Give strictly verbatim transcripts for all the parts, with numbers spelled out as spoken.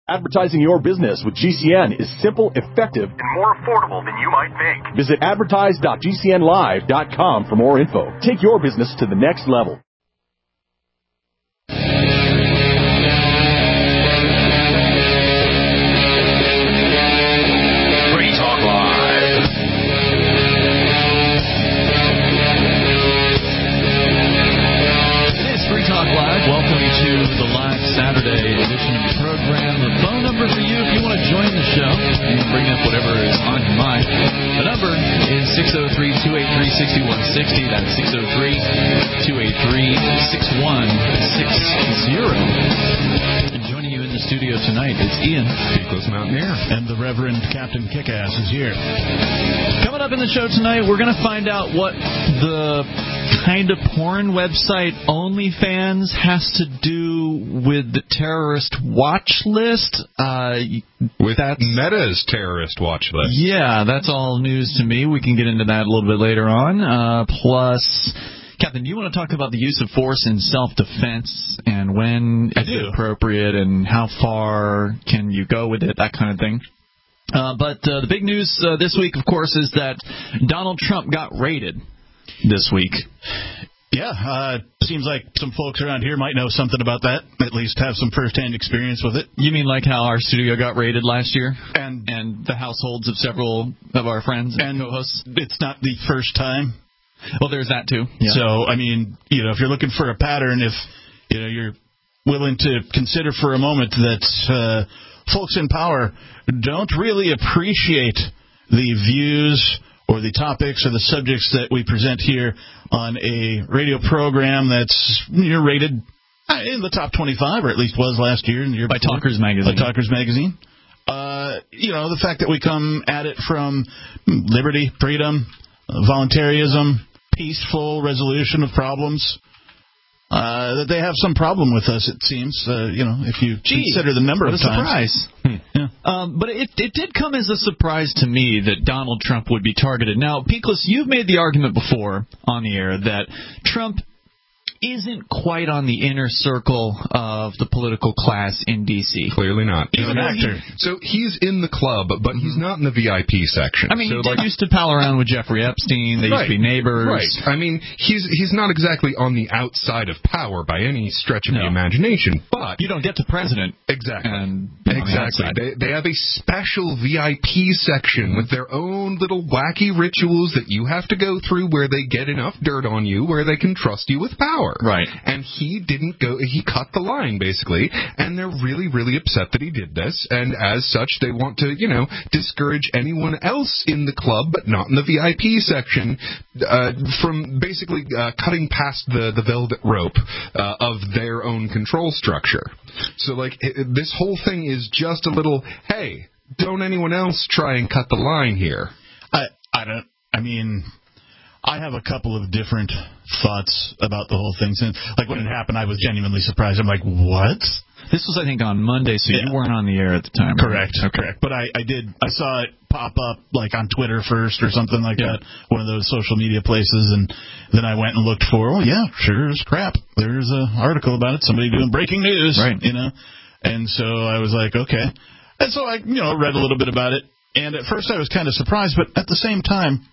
Advertising your business with G C N is simple, effective, and more affordable than you might think. Visit advertise dot g c n live dot com for more info. Take your business to the next level. Free Talk Live. It is Free Talk Live. Welcome to the live Saturday edition of the program. The phone number for you if you want to join the show and bring up whatever is on your mind. The number is six oh three, two eight three, six one six oh. That's six oh three, two eight three, six one six oh. And joining you in the studio tonight is Ian, Nicholas Mountaineer, and the Reverend Captain Kickass is here. Coming up in the show tonight, we're going to find out what the kind of porn website OnlyFans has to do with the terrorist watch list. Uh, with that Meta's terrorist watch list. Yeah, that's all news to me. We can get into that a little bit later on. Uh, plus, Captain, you want to talk about the use of force in self-defense and when is it appropriate and how far can you go with it, that kind of thing. Uh, but uh, the big news uh, this week, of course, is that Donald Trump got raided this week. Yeah, uh, seems like some folks around here might know something about that, at least have some first-hand experience with it. You mean like how our studio got raided last year? And and the households of several of our friends and, and co-hosts? It's not the first time. Well, there's that, too. Yeah. So, I mean, you know, if you're looking for a pattern, if, you know, you're willing to consider for a moment that uh, folks in power don't really appreciate the views or the topics or the subjects that we present here on a radio program that's you know, rated in the top twenty-five, or at least was last year. And the year by before, Talkers Magazine. By Talkers Magazine. Uh, you know, the fact that we come at it from liberty, freedom, voluntarism, peaceful resolution of problems, uh, that they have some problem with us, it seems, uh, you know, if you Gee, consider the number what of a times. Surprise. Hmm. Yeah. Um, but it, it did come as a surprise to me that Donald Trump would be targeted. Now, Peakless, you've made the argument before on the air that Trump isn't quite on the inner circle of the political class in D C Clearly not. He's an actor. He, so he's in the club, but he's not in the V I P section. I mean, so he like, used to pal around with Jeffrey Epstein. They right, used to be neighbors. Right. I mean, he's he's not exactly on the outside of power by any stretch of no. the imagination, but you don't get to president. Exactly. And exactly. The they, they have a special V I P section with their own little wacky rituals that you have to go through where they get enough dirt on you where they can trust you with power. Right. And he didn't go, he cut the line, basically, and they're really, really upset that he did this, and as such, they want to, you know, discourage anyone else in the club, but not in the V I P section, uh, from basically uh, cutting past the, the velvet rope uh, of their own control structure. So, like, it, this whole thing is just a little, hey, don't anyone else try and cut the line here. I, I don't, I mean... I have a couple of different thoughts about the whole thing. Since, like, when it happened, I was genuinely surprised. I'm like, what? This was, I think, on Monday, so yeah. you weren't on the air at the time. Correct, right? okay. correct. But I, I did, I saw it pop up, like, on Twitter first or something like yeah. that, one of those social media places, and then I went and looked for, oh, yeah, sure as crap. There's an article about it, somebody doing breaking news, right. you know? And so I was like, okay. And so I, you know, read a little bit about it, and at first I was kind of surprised, but at the same time,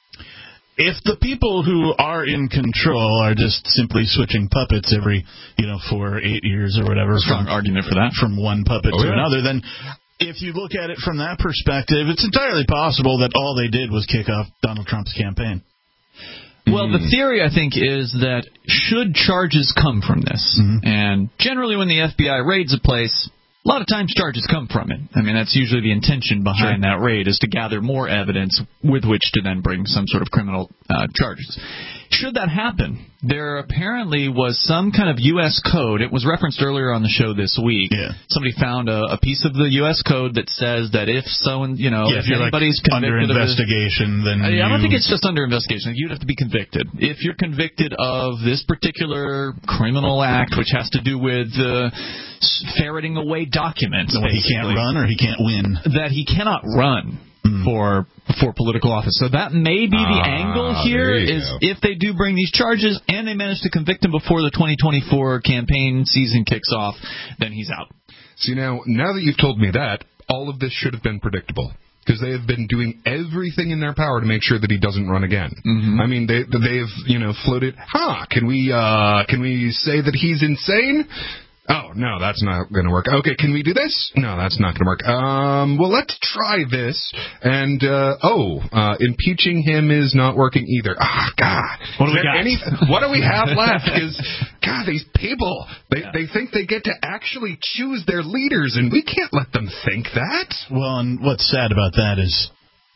if the people who are in control are just simply switching puppets every, you know, four or eight years or whatever, strong from, argument for that, from one puppet oh, to yeah. another, then if you look at it from that perspective, it's entirely possible that all they did was kick off Donald Trump's campaign. Well, the theory, I think, is that should charges come from this, mm-hmm. and generally when the F B I raids a place, a lot of times charges come from it. I mean, that's usually the intention behind sure. that raid, is to gather more evidence with which to then bring some sort of criminal uh, charges. Should that happen, there apparently was some kind of U S code. It was referenced earlier on the show this week. Yeah. Somebody found a, a piece of the U S code that says that if someone, you know, yeah, if, if you're anybody's like convicted under investigation, of this, then I, you... I don't think it's just under investigation. You'd have to be convicted. If you're convicted of this particular criminal act, which has to do with uh, ferreting away documents, so he can't run or he can't win, that he cannot run for for political office. So that may be the ah, angle here, is go. if they do bring these charges and they manage to convict him before the twenty twenty-four campaign season kicks off, then he's out. See, now, now that you've told me that, all of this should have been predictable. Because they have been doing everything in their power to make sure that he doesn't run again. Mm-hmm. I mean, they they've you know floated. Huh? Can we uh, can we say that he's insane? Oh no, that's not going to work. Okay, can we do this? No, that's not going to work. Um, well, let's try this. And uh, oh, uh, impeaching him is not working either. Ah, God. What do we got? Any, what do we have left? Because God, these people they yeah. they think they get to actually choose their leaders, and we can't let them think that. Well, and what's sad about that is,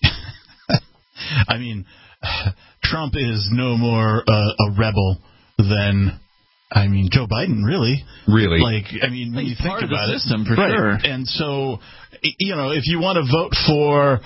I mean, Trump is no more uh, a rebel than. I mean, Joe Biden, really. Really? Like, I mean, when He's you think part about of the it. system, for right. sure. And so, you know, if you want to vote for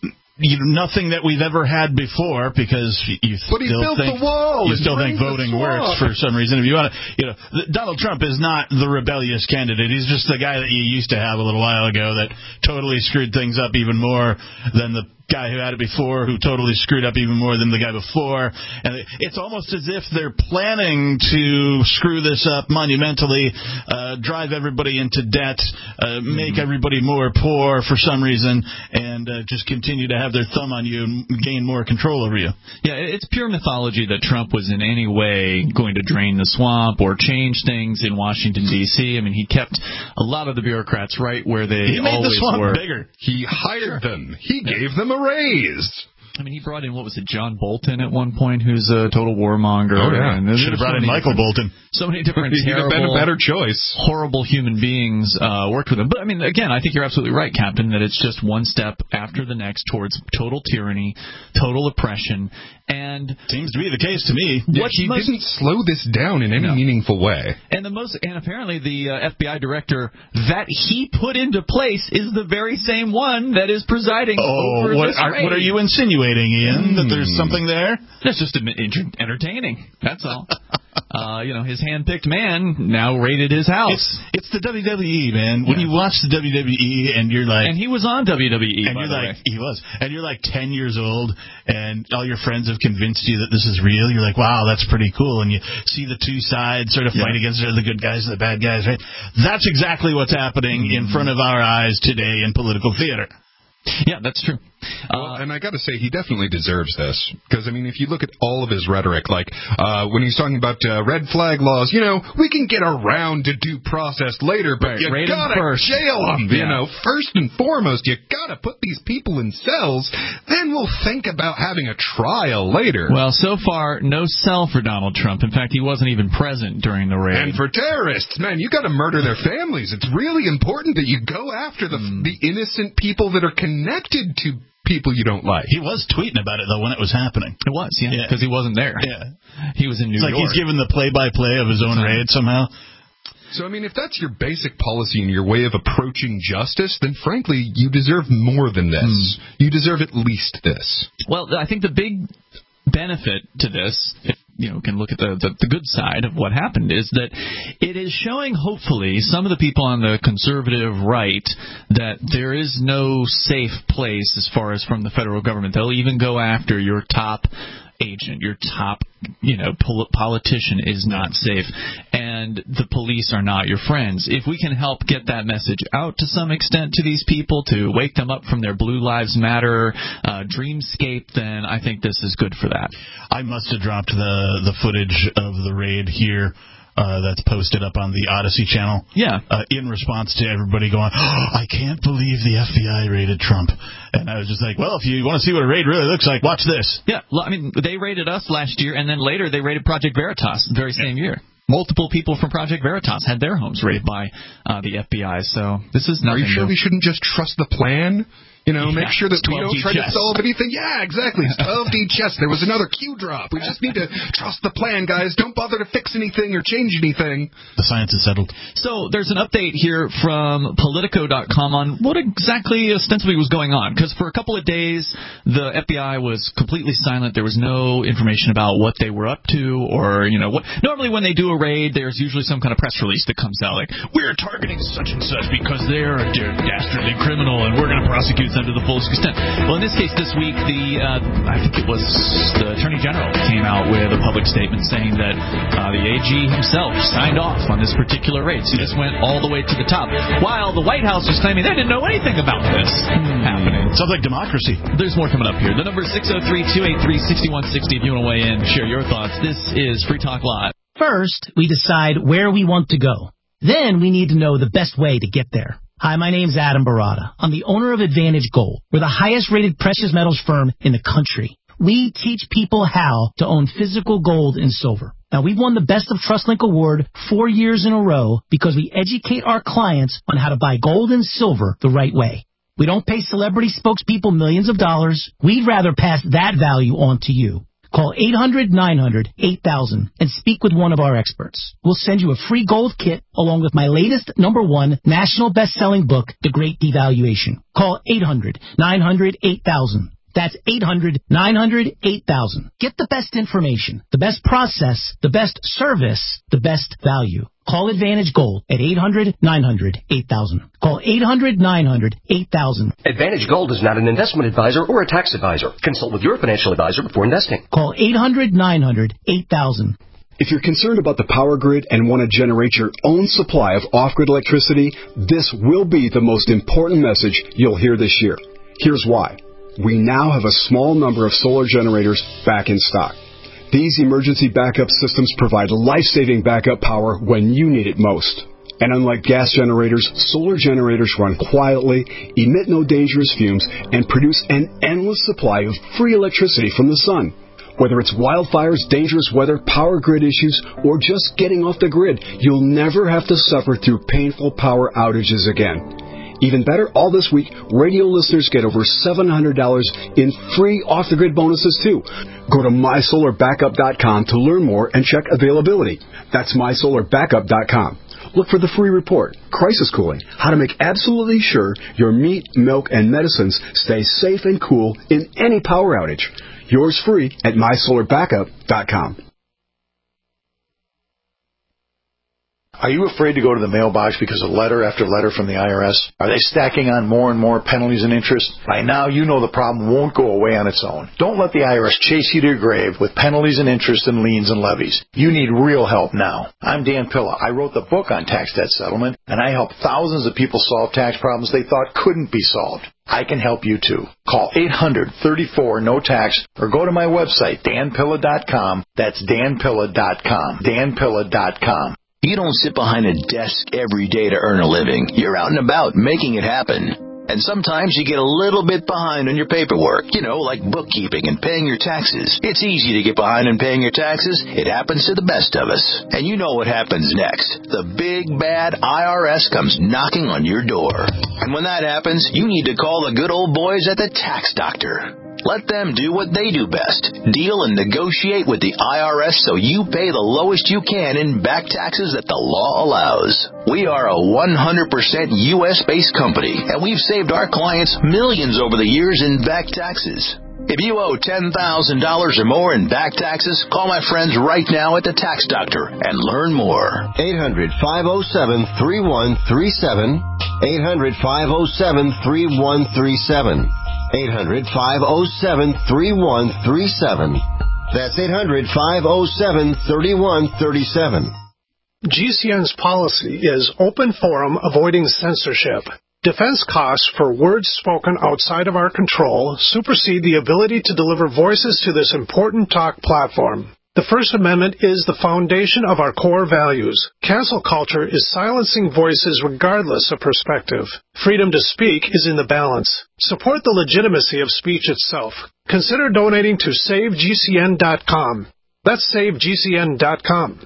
you know, nothing that we've ever had before, because you but he still built think, the wall you still think voting works for some reason. If you want to, you know, Donald Trump is not the rebellious candidate. He's just the guy that you used to have a little while ago that totally screwed things up even more than the guy who had it before, who totally screwed up even more than the guy before. And it's almost as if they're planning to screw this up monumentally, uh, drive everybody into debt, uh, make mm-hmm. everybody more poor for some reason, and uh, just continue to have their thumb on you and gain more control over you. Yeah, it's pure mythology that Trump was in any way going to drain the swamp or change things in Washington, D C I mean, he kept a lot of the bureaucrats right where they he made always the swamp were. bigger. He hired sure. them. He yeah. gave them a raise. I mean, he brought in, what was it, John Bolton at one point, who's a total warmonger. Oh, yeah. And should have brought so in Michael Bolton. So many different He'd terrible, have been a better choice. horrible human beings uh, worked with him. But, I mean, again, I think you're absolutely right, Captain, that it's just one step after the next towards total tyranny, total oppression, and... Seems to be the case to me. Yeah, he most, didn't slow this down in any no. meaningful way. And the most, and apparently the uh, F B I director that he put into place is the very same one that is presiding oh, over what this are, raid. What are you insinuating, Ian? Mm. That there's something there? That's just entertaining. That's all. Uh, you know, his hand-picked man now raided his house. It's, it's the W W E, man. When yeah. you watch the W W E and you're like... And he was on W W E, and by you're the like, way. He was. And you're like ten years old, and all your friends have convinced you that this is real. You're like, wow, that's pretty cool. And you see the two sides sort of yeah. fight against the good guys and the bad guys, right? That's exactly what's happening mm-hmm. in front of our eyes today in political theater. Yeah, that's true. Well, uh, and I got to say, he definitely deserves this. Because, I mean, if you look at all of his rhetoric, like uh, when he's talking about uh, red flag laws, you know, we can get around to due process later, but right, you got to jail them. Yeah. You know, first and foremost, you got to put these people in cells. Then we'll think about having a trial later. Well, so far, no cell for Donald Trump. In fact, he wasn't even present during the raid. And for terrorists, man, you got to murder their families. It's really important that you go after the mm. the innocent people that are connected to people you don't like. He was tweeting about it, though, when it was happening. It was, yeah, because yeah. he wasn't there. Yeah. He was in New it's York. It's like he's given the play-by-play of his own raid somehow. So, I mean, if that's your basic policy and your way of approaching justice, then, frankly, you deserve more than this. Mm. You deserve at least this. Well, I think the big benefit to this, if you know, can look at the, the, the good side of what happened, is that it is showing, hopefully, some of the people on the conservative right that there is no safe place as far as from the federal government. They'll even go after your top agent, your top, you know, pol- politician is not safe, and the police are not your friends. If we can help get that message out to some extent to these people, to wake them up from their Blue Lives Matter uh, dreamscape, then I think this is good for that. I must have dropped the, the footage of the raid here. Uh, that's posted up on the Odyssey channel. Yeah. Uh, in response to everybody going, oh, I can't believe the F B I raided Trump. And I was just like, well, if you want to see what a raid really looks like, watch this. Yeah. I mean, they raided us last year, and then later they raided Project Veritas the very same yeah. year. Multiple people from Project Veritas had their homes raided by uh, the F B I. So this is nothing. Are you sure new. we shouldn't just trust the plan? You know, yeah, make sure that we don't try chess. to solve anything. Yeah, exactly. twelve D chess. There was another Q drop. We just need to trust the plan, guys. Don't bother to fix anything or change anything. The science is settled. So there's an update here from Politico dot com on what exactly ostensibly was going on. Because for a couple of days, the F B I was completely silent. There was no information about what they were up to, or, you know, what. Normally when they do a raid, there's usually some kind of press release that comes out like, we're targeting such and such because they're a dastardly criminal and we're going to prosecute them. them to the fullest extent. Well, in this case, this week, the uh, I think it was the Attorney General came out with a public statement saying that uh, the A G himself signed off on this particular rate. So he just went all the way to the top, while the White House was claiming they didn't know anything about this hmm. happening. Sounds like democracy. There's more coming up here. The number is six oh three, two eight three, six one six oh if you want to weigh in, share your thoughts. This is Free Talk Live. First, we decide where we want to go. Then we need to know the best way to get there. Hi, my name's Adam Barada. I'm the owner of Advantage Gold. We're the highest-rated precious metals firm in the country. We teach people how to own physical gold and silver. Now, we've won the Best of TrustLink Award four years in a row because we educate our clients on how to buy gold and silver the right way. We don't pay celebrity spokespeople millions of dollars. We'd rather pass that value on to you. Call eight hundred, nine hundred, eight thousand and speak with one of our experts. We'll send you a free gold kit along with my latest number one national best-selling book, The Great Devaluation. Call eight hundred, nine hundred, eight thousand. That's eight hundred, nine hundred, eight thousand. Get the best information, the best process, the best service, the best value. Call Advantage Gold at eight hundred, nine hundred, eight thousand. Call eight hundred, nine hundred, eight thousand. Advantage Gold is not an investment advisor or a tax advisor. Consult with your financial advisor before investing. Call eight hundred, nine hundred, eight thousand. If you're concerned about the power grid and want to generate your own supply of off-grid electricity, this will be the most important message you'll hear this year. Here's why. We now have a small number of solar generators back in stock. These emergency backup systems provide life-saving backup power when you need it most. And unlike gas generators, solar generators run quietly, emit no dangerous fumes, and produce an endless supply of free electricity from the sun. Whether it's wildfires, dangerous weather, power grid issues, or just getting off the grid, you'll never have to suffer through painful power outages again. Even better, all this week, radio listeners get over seven hundred dollars in free off-the-grid bonuses, too. Go to my solar backup dot com to learn more and check availability. That's my solar backup dot com. Look for the free report, Crisis Cooling, how to make absolutely sure your meat, milk, and medicines stay safe and cool in any power outage. Yours free at my solar backup dot com. Are you afraid to go to the mailbox because of letter after letter from the I R S? Are they stacking on more and more penalties and interest? By now, you know the problem won't go away on its own. Don't let the I R S chase you to your grave with penalties and interest and liens and levies. You need real help now. I'm Dan Pilla. I wrote the book on tax debt settlement, and I help thousands of people solve tax problems they thought couldn't be solved. I can help you too. Call eight hundred, thirty-four, no tax or go to my website, dan pilla dot com. That's dan pilla dot com. dan pilla dot com. You don't sit behind a desk every day to earn a living. You're out and about making it happen. And sometimes you get a little bit behind on your paperwork, you know, like bookkeeping and paying your taxes. It's easy to get behind on paying your taxes. It happens to the best of us. And you know what happens next. The big, bad I R S comes knocking on your door. And when that happens, you need to call the good old boys at the Tax Doctor. Let them do what they do best. Deal and negotiate with the I R S so you pay the lowest you can in back taxes that the law allows. We are a one hundred percent U S-based company, and we've saved our clients millions over the years in back taxes. If you owe ten thousand dollars or more in back taxes, call my friends right now at the Tax Doctor and learn more. eight hundred, five oh seven, three one three seven. eight hundred, five oh seven, three one three seven. eight hundred, five oh seven, three one three seven. That's eight hundred, five oh seven, three one three seven. G C N's policy is open forum, avoiding censorship. Defense costs for words spoken outside of our control supersede the ability to deliver voices to this important talk platform. The First Amendment is the foundation of our core values. Cancel culture is silencing voices regardless of perspective. Freedom to speak is in the balance. Support the legitimacy of speech itself. Consider donating to save G C N dot com. That's save G C N dot com.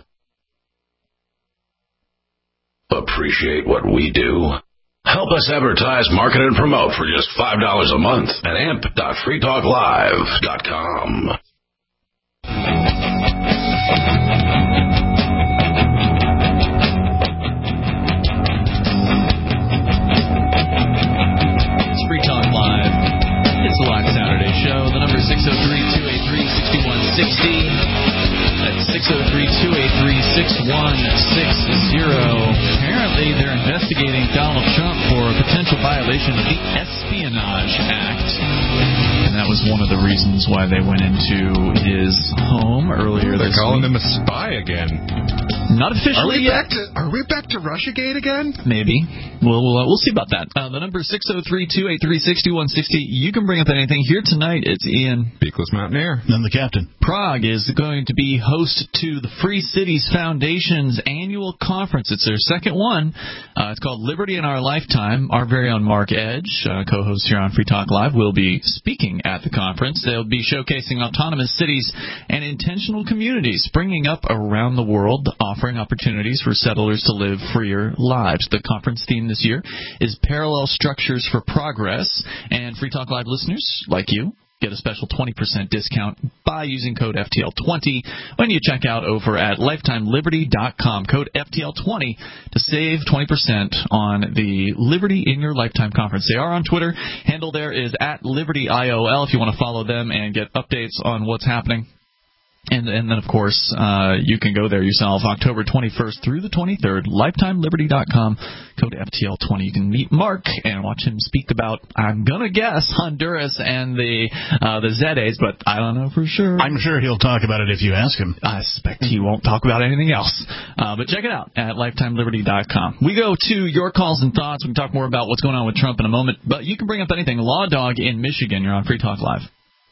Appreciate what we do? Help us advertise, market, and promote for just five dollars a month at amp dot free talk live dot com. It's Free Talk Live. It's the Lock Saturday Show. The number is six oh three, two eight three, six one six oh. That's six oh three, two eight three, six one six oh. Apparently, they're investigating Donald Trump for potential violation of the Espionage Act. And that was one of the reasons why they went into his home earlier They're this calling week. him a spy again. Not officially are we yet. Back to, are we back to Russiagate again? Maybe. We'll we'll, uh, we'll see about that. Uh, the number is six oh three, two eight three, six two one six oh. You can bring up anything. Here tonight, it's Ian. Beakless Mountaineer. And the captain. Prague is going to be host to the Free Cities Foundation's annual conference. It's their second one. Uh, it's called Liberty in Our Lifetime. Our very own Mark Edge, uh, co-host here on Free Talk Live, will be speaking at the conference. They'll be showcasing autonomous cities and intentional communities springing up around the world, offering opportunities for settlers to live freer lives. The conference theme this year is Parallel Structures for Progress, and Free Talk Live listeners, like you, get a special twenty percent discount by using code F T L twenty when you check out over at lifetime liberty dot com. Code F T L twenty to save twenty percent on the Liberty in Your Lifetime conference. They are on Twitter. Handle there is at Liberty I O L if you want to follow them and get updates on what's happening. And, and then, of course, uh, you can go there yourself October twenty-first through the twenty-third, lifetime liberty dot com, code F T L twenty. You can meet Mark and watch him speak about, I'm going to guess, Honduras and the uh, the Z-A's, but I don't know for sure. I'm sure he'll talk about it if you ask him. I suspect he won't talk about anything else. Uh, but check it out at lifetime liberty dot com. We go to your calls and thoughts. We can talk more about what's going on with Trump in a moment, but you can bring up anything. Law Dog in Michigan. You're on Free Talk Live.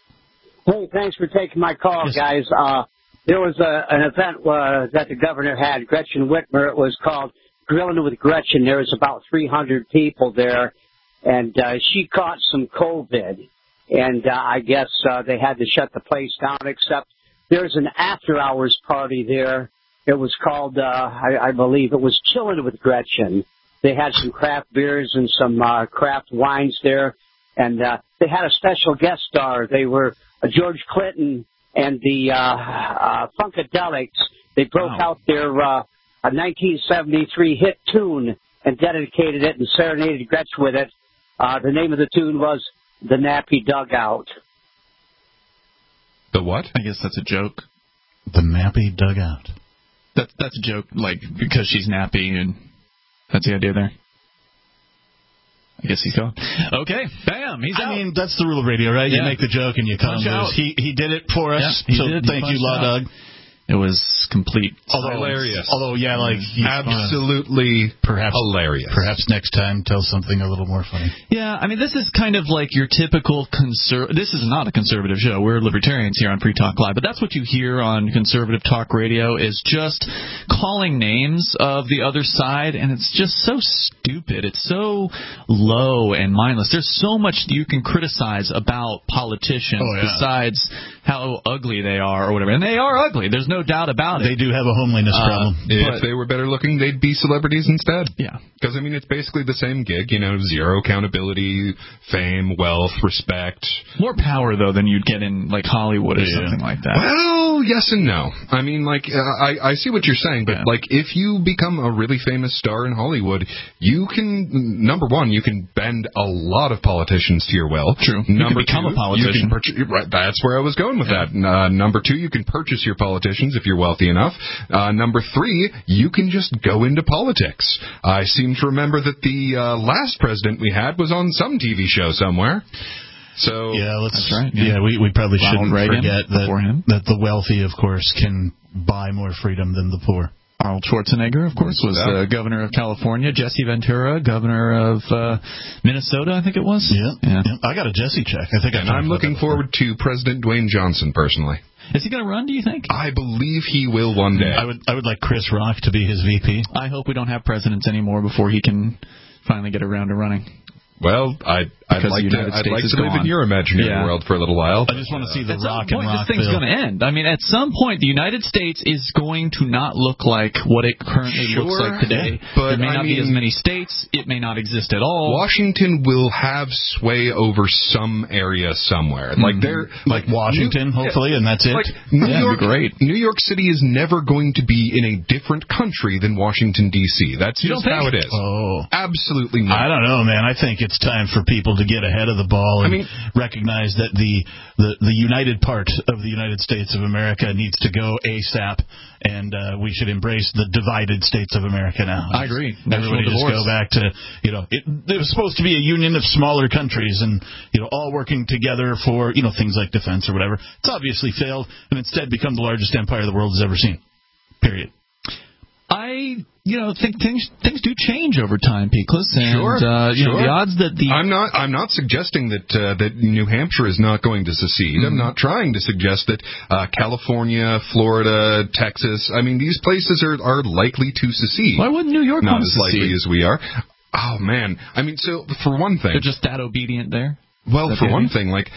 Hey, thanks for taking my call, yes. guys. Uh, there was a, an event uh, that the governor had, Gretchen Whitmer. It was called Grilling with Gretchen. There was about three hundred people there, and uh, she caught some COVID. And uh, I guess uh, they had to shut the place down, except there's an after-hours party there. It was called, uh, I, I believe, it was Chilling with Gretchen. They had some craft beers and some uh, craft wines there, and uh, they had a special guest star. They were uh, George Clinton and the uh, uh, Funkadelics. They broke wow. out their uh, a nineteen seventy-three hit tune and dedicated it and serenaded Gretchen with it. Uh, the name of the tune was The Nappy Dugout. The what? I guess that's a joke. The Nappy Dugout. That, that's a joke, like, because she's nappy, and that's the idea there. I guess he's gone. Okay, bam, he's I out. I mean, that's the rule of radio, right? Yeah. You make the joke and you come out. He he did it for us, yeah, so did. thank you, Law Dog. It was complete although, hilarious. Although, yeah, like absolutely perhaps hilarious. Perhaps next time tell something a little more funny. Yeah, I mean, this is kind of like your typical conser. This is not a conservative show. We're libertarians here on Free Talk Live, but that's what you hear on conservative talk radio is just calling names of the other side, and it's just so stupid. It's so low and mindless. There's so much you can criticize about politicians oh, yeah. besides how ugly they are or whatever, and they are ugly. There's no doubt about it. They do have a homeliness uh, problem. If they were better looking, they'd be celebrities instead. Yeah. Because, I mean, it's basically the same gig, you know, zero accountability, fame, wealth, respect. More power, though, than you'd get in, like, Hollywood or yeah. something like that. Well, yes and no. I mean, like, uh, I, I see what you're saying, but, yeah. like, if you become a really famous star in Hollywood, you can, number one, you can bend a lot of politicians to your will. True. Number you can become two, a politician. You can purchase, right, that's where I was going with yeah. that. Uh, number two, you can purchase your politicians if you're wealthy enough. Uh, number three, you can just go into politics. I seem to remember that the uh, last president we had was on some T V show somewhere. So yeah, let's. That's right. Yeah, yeah we, we probably Ronald shouldn't Reagan forget that, him. that the wealthy, of course, can buy more freedom than the poor. Arnold Schwarzenegger, of course, was uh, governor of California. Jesse Ventura, governor of uh, Minnesota, I think it was. Yeah, yeah. yeah. I got a Jesse check. I think. And I'm looking forward to President Dwayne Johnson personally. Is he going to run, do you think? I believe he will one day. I would I would like Chris Rock to be his V P. I hope we don't have presidents anymore before he can finally get around to running. Well, I'd, I'd like to, I'd like to live in your imaginary yeah. world for a little while. I just want to see the at Rock some point, and Rockville. This thing's going to end. I mean, at some point, the United States is going to not look like what it currently sure, looks like today. Yeah, but there may I not mean, be as many states. It may not exist at all. Washington will have sway over some area somewhere. Mm-hmm. Like they're like, like Washington, New, hopefully, yeah, and that's it. Like New yeah, York, great. New York City is never going to be in a different country than Washington D C. That's you just how it is. Oh, absolutely not. I don't know, man. I think it's time for people to get ahead of the ball and I mean, recognize that the, the, the united part of the United States of America needs to go ASAP, and uh, we should embrace the divided states of America now. I agree. Everybody just go back to, you know, it, it was supposed to be a union of smaller countries and, you know, all working together for, you know, things like defense or whatever. It's obviously failed and instead become the largest empire the world has ever seen. Period. I, you know, think things things do change over time, Peakless, and sure, uh, you sure. know, the odds that the I'm not I'm not suggesting that uh, that New Hampshire is not going to secede. Mm-hmm. I'm not trying to suggest that uh, California, Florida, Texas. I mean, these places are are likely to secede. Why wouldn't New York not want to as likely secede? as we are? Oh man, I mean, so for one thing, they're just that obedient there. Well, for one thing, like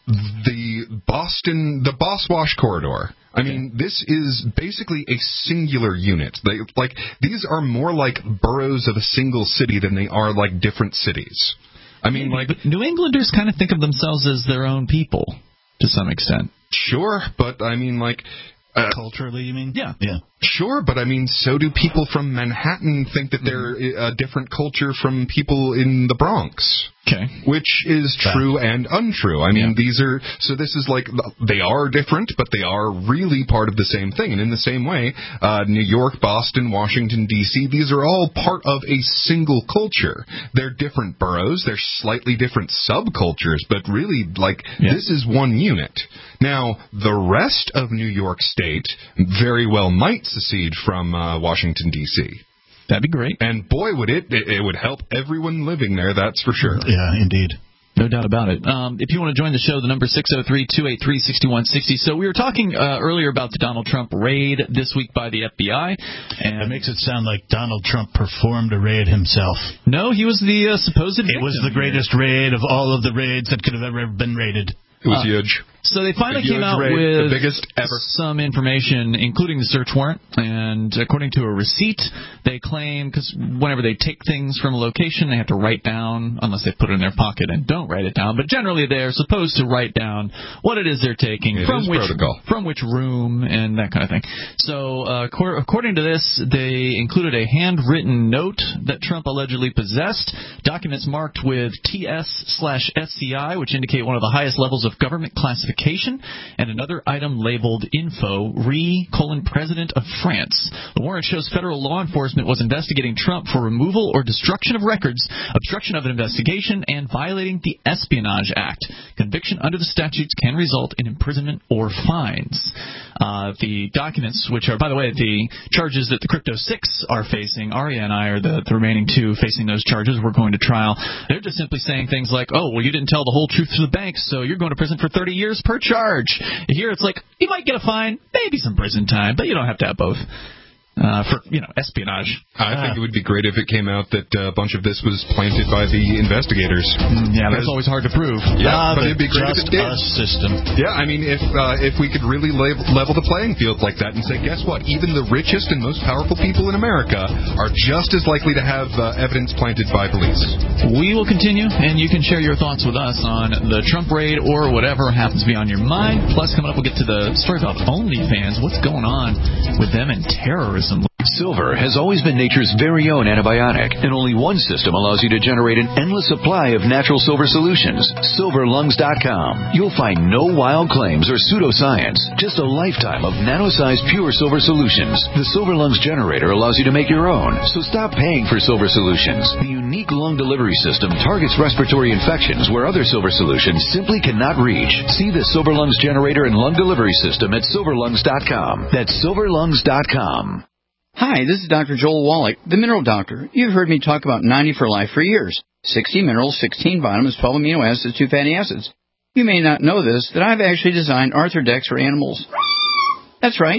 the Boston, the Boswash corridor. I mean, this is basically a singular unit. They, like these are more like boroughs of a single city than they are like different cities. I mean, Maybe, like but New Englanders kind of think of themselves as their own people to some extent. Sure, but I mean, like. Uh, Culturally, you mean? Yeah. Yeah. Sure, but I mean, so do people from Manhattan think that they're a different culture from people in the Bronx. Okay. Which is true and untrue. I mean, yeah. these are, so this is like, they are different, but they are really part of the same thing. And in the same way, uh, New York, Boston, Washington, D C, these are all part of a single culture. They're different boroughs, they're slightly different subcultures, but really, like, yeah. this is one unit. Now, the rest of New York State very well might secede from uh, Washington, D C That'd be great. And boy, would it, it, it would help everyone living there, that's for sure. Yeah, indeed. No doubt about it. Um, if you want to join the show, the number is six oh three, two eight three, six one six oh. So we were talking uh, earlier about the Donald Trump raid this week by the F B I. And it makes it sound like Donald Trump performed a raid himself. No, he was the uh, supposed victim. It was the greatest raid of all of the raids that could have ever been raided. It was uh, huge. So they finally the came out raid, with the biggest ever. some information, including the search warrant. And according to a receipt, they claim, because whenever they take things from a location, they have to write down, unless they put it in their pocket and don't write it down. But generally, they're supposed to write down what it is they're taking, it from which protocol. from which room, and that kind of thing. So uh, according to this, they included a handwritten note that Trump allegedly possessed, documents marked with T S slash S C I, which indicate one of the highest levels of government classification, and another item labeled info, re, colon, President of France. The warrant shows federal law enforcement was investigating Trump for removal or destruction of records, obstruction of an investigation, and violating the Espionage Act. Conviction under the statutes can result in imprisonment or fines. Uh, the documents, which are, by the way, the charges that the Crypto Six are facing, Aria and I are the, the remaining two facing those charges. We're going to trial. They're just simply saying things like, oh, well, you didn't tell the whole truth to the bank, so you're going to prison for thirty years per charge. Here it's like, you might get a fine, maybe some prison time, but you don't have to have both. Uh, for, you know, espionage. I uh, think it would be great if it came out that uh, a bunch of this was planted by the investigators. Yeah, that's always hard to prove. Yeah, uh, but it'd be great if it did. Us system. Yeah, I mean, if uh, if we could really level, level the playing field like that and say, guess what? Even the richest and most powerful people in America are just as likely to have uh, evidence planted by police. We will continue, and you can share your thoughts with us on the Trump raid or whatever happens to be on your mind. Plus, coming up, we'll get to the story about OnlyFans. What's going on with them and terrorism? Silver has always been nature's very own antibiotic, and only one system allows you to generate an endless supply of natural silver solutions. silver lungs dot com. You'll find no wild claims or pseudoscience, just a lifetime of nano-sized pure silver solutions. The Silver Lungs generator allows you to make your own, so stop paying for silver solutions. The unique lung delivery system targets respiratory infections where other silver solutions simply cannot reach. See the Silver Lungs generator and lung delivery system at silver lungs dot com. That's silver lungs dot com. Hi, this is Doctor Joel Wallach, the Mineral Doctor. You've heard me talk about ninety for Life for years. sixty minerals, sixteen vitamins, twelve amino acids, two fatty acids. You may not know this, that I've actually designed Arthrodex for animals. That's right.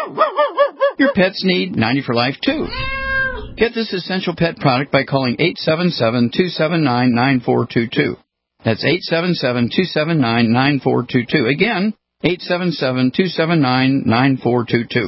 Your pets need ninety for Life, too. Get this essential pet product by calling eight seven seven, two seven nine, nine four two two. That's eight seven seven, two seven nine, nine four two two. Again, eight seven seven, two seven nine, nine four two two.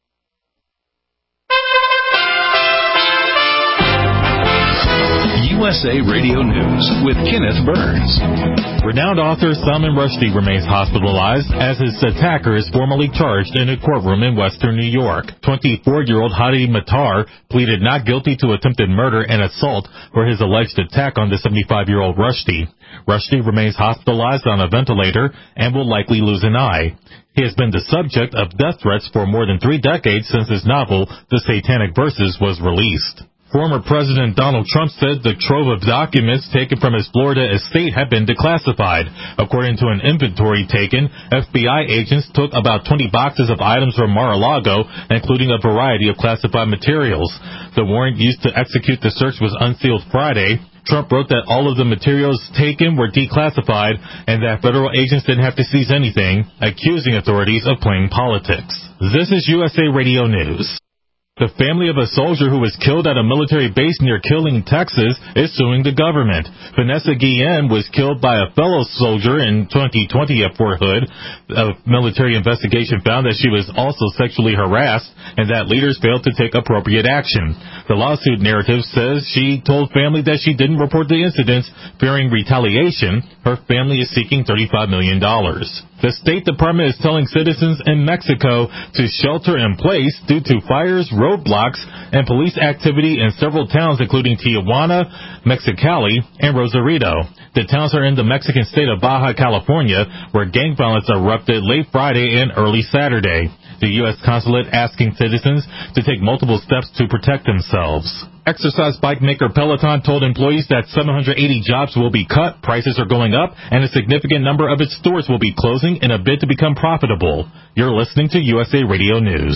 U S A Radio News with Kenneth Burns. Renowned author Salman Rushdie remains hospitalized as his attacker is formally charged in a courtroom in western New York. twenty-four-year-old Hadi Matar pleaded not guilty to attempted murder and assault for his alleged attack on the seventy-five-year-old Rushdie. Rushdie remains hospitalized on a ventilator and will likely lose an eye. He has been the subject of death threats for more than three decades since his novel, The Satanic Verses, was released. Former President Donald Trump said the trove of documents taken from his Florida estate had been declassified. According to an inventory taken, F B I agents took about twenty boxes of items from Mar-a-Lago, including a variety of classified materials. The warrant used to execute the search was unsealed Friday. Trump wrote that all of the materials taken were declassified and that federal agents didn't have to seize anything, accusing authorities of playing politics. This is U S A Radio News. The family of a soldier who was killed at a military base near Killeen, Texas, is suing the government. Vanessa Guillen was killed by a fellow soldier in twenty twenty at Fort Hood. A military investigation found that she was also sexually harassed and that leaders failed to take appropriate action. The lawsuit narrative says she told family that she didn't report the incidents, fearing retaliation. Her family is seeking thirty-five million dollars. The State Department is telling citizens in Mexico to shelter in place due to fires, roadblocks, and police activity in several towns including Tijuana, Mexicali, and Rosarito. The towns are in the Mexican state of Baja California, where gang violence erupted late Friday and early Saturday. The U S consulate asking citizens to take multiple steps to protect themselves. Exercise bike maker Peloton told employees that seven hundred eighty jobs will be cut, prices are going up, and a significant number of its stores will be closing in a bid to become profitable. You're listening to U S A Radio News.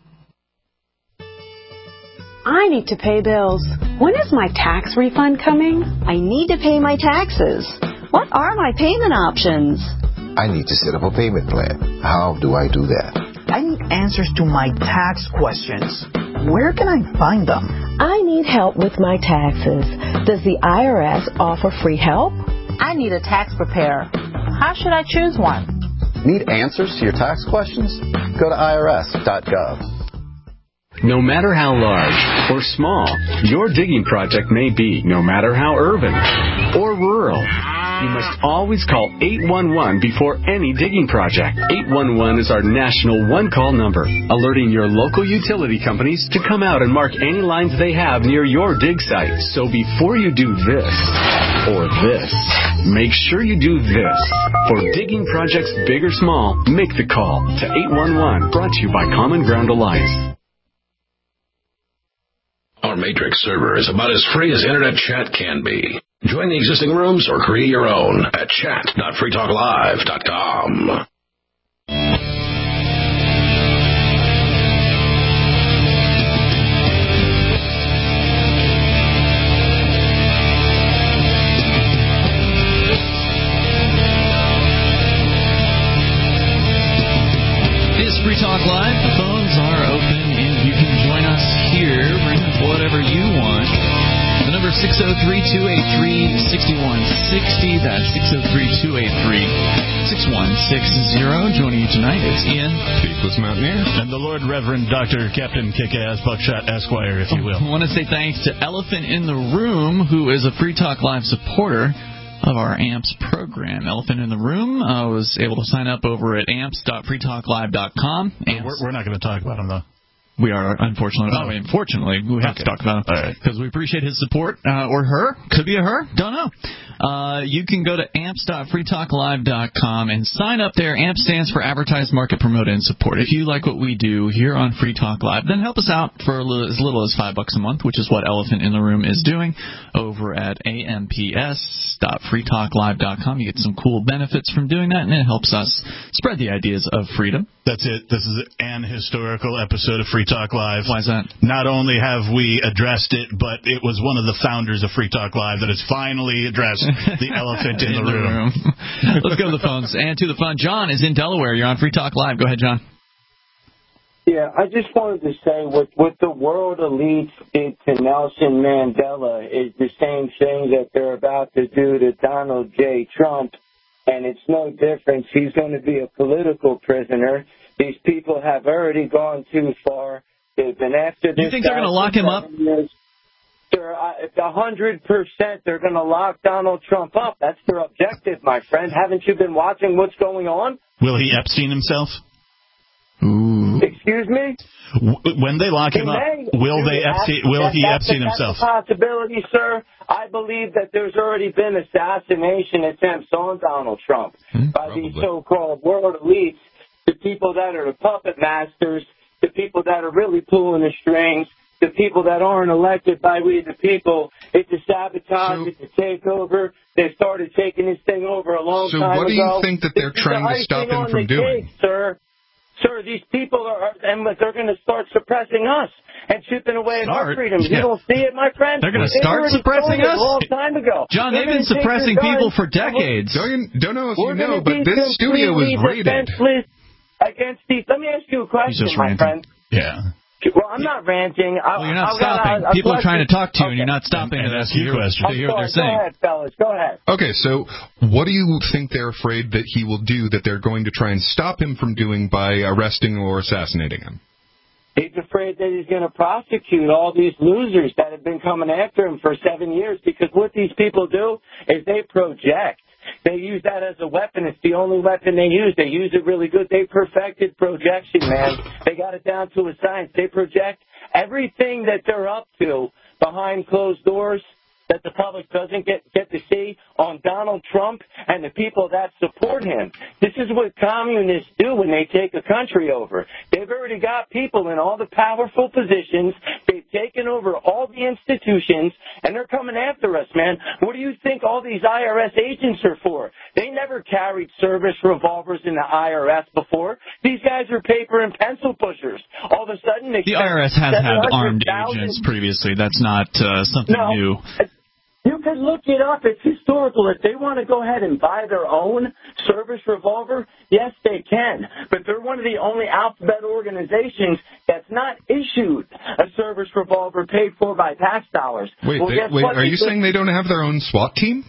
I need to pay bills. When is my tax refund coming? I need to pay my taxes. What are my payment options? I need to set up a payment plan. How do I do that? I need answers to my tax questions. Where can I find them? I need help with my taxes. Does the I R S offer free help? I need a tax preparer. How should I choose one? Need answers to your tax questions? Go to I R S dot gov. No matter how large or small your digging project may be, no matter how urban or rural, you must always call eight one one before any digging project. eight one one is our national one-call number, alerting your local utility companies to come out and mark any lines they have near your dig site. So before you do this or this, make sure you do this. For digging projects big or small, make the call to eight one one, brought to you by Common Ground Alliance. Our Matrix server is about as free as internet chat can be. Join the existing rooms or create your own at chat dot free talk live dot com. It's Free Talk Live. The phones are open and you can join us here. Bring up whatever you want. The number is six oh three, two eight three, six one six oh. That's six oh three, two eight three, six one six oh. Joining you tonight is Ian. Peakless Mountaineer. And the Lord Reverend Doctor Captain Kick-Ass Buckshot Esquire, if you will. I want to say thanks to Elephant in the Room, who is a Free Talk Live supporter of our A M P S program. Elephant in the Room uh, was able to sign up over at amps dot free talk live dot com. We're, we're not going to talk about him, though. We are, unfortunately. Oh, unfortunately, we have okay. to talk about him because right. we appreciate his support, uh, or her. Could be a her. Don't know. Uh, you can go to amps dot free talk live dot com and sign up there. A M P stands for Advertise, Market, Promote, and Support. If you like what we do here on Free Talk Live, then help us out for a little, as little as five bucks a month, which is what Elephant in the Room is doing over at amps dot free talk live dot com. You get some cool benefits from doing that, and it helps us spread the ideas of freedom. That's it. This is an historical episode of Free Talk Live. Why is that? Not only have we addressed it, but it was one of the founders of Free Talk Live that has finally addressed the elephant in, in the, the room. room. Let's go to the phones and to the phone. John is in Delaware. You're on Free Talk Live. Go ahead, John. Yeah, I just wanted to say what, what the world elites did to Nelson Mandela is the same thing that they're about to do to Donald J. Trump. And it's no difference. He's going to be a political prisoner. These people have already gone too far. They've been after this. You think they're going to lock him up? Years. sir. A hundred percent they're going to lock Donald Trump up. That's their objective, my friend. Haven't you been watching what's going on? Will he Epstein himself? Ooh. Excuse me? When they lock him up, will they Epstein, will he Epstein that's himself? That's a possibility, sir. I believe that there's already been assassination attempts on Donald Trump hmm, by probably. these so-called world elites, the people that are the puppet masters, the people that are really pulling the strings, the people that aren't elected by we the people. It's a sabotage, so, it's a takeover. They started taking this thing over a long so time ago. So what do you think that they're this trying the to stop him from doing? Cake, sir. Sir, these people are, and they're going to start suppressing us and chipping away at our freedoms. Yeah. You don't see it, my friend? They're going to start suppressing us? A long time ago. John, they've been suppressing people for decades. Don't, don't know if We're you know, but this studio was raided. Against these. Let me ask you a question, my friend. Yeah. Well, I'm not ranting. I, well, you're not I, stopping. I, I, People are trying to talk to you, okay. and you're not stopping to ask you questions. To hear what they're saying. Go ahead, fellas. Go ahead. Okay, so what do you think they're afraid that he will do that they're going to try and stop him from doing by arresting or assassinating him? He's afraid that he's going to prosecute all these losers that have been coming after him for seven years because what these people do is they project. They use that as a weapon. It's the only weapon they use. They use it really good. They perfected projection, man. They got it down to a science. They project everything that they're up to behind closed doors that the public doesn't get, get to see on Donald Trump and the people that support him. This is what communists do when they take a country over. They've already got people in all the powerful positions. They've taken over all the institutions, and they're coming after us, man. What do you think all these I R S agents are for? They never carried service revolvers in the I R S before. These guys are paper and pencil pushers. All of a sudden, they the I R S has had armed agents previously. That's not uh, something no, new. You can look it up. It's historical. If they want to go ahead and buy their own service revolver, yes, they can. But they're one of the only alphabet organizations that's not issued a service revolver paid for by tax dollars. Wait, well, they, wait are you saying they don't have their own SWAT team?